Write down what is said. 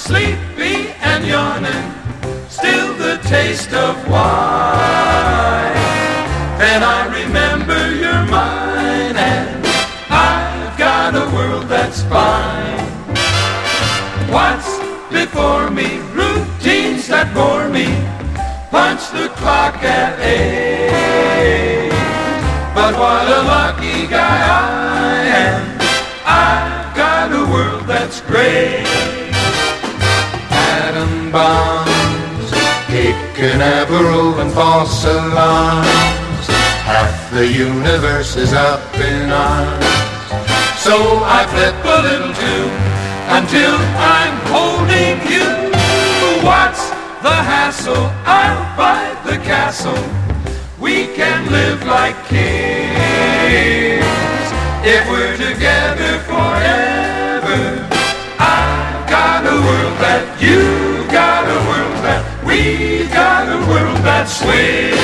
sleepy and yawning, still the taste of wine. Then I remember you're mine, and I've got a world that's fine. What's before me? Routines that bore me. Punch the clock at 8. But what a lucky guy I am. I've got a world that's great. Atom bombs, Cape Canaveral and false alarms. Half the universe is up in arms. So I flip a little too, until I'm holding you. What's the hassle? I'll buy the castle. We can live like kings if we're together forever. I've got a world that you've got a world that we've got a world that's sweet.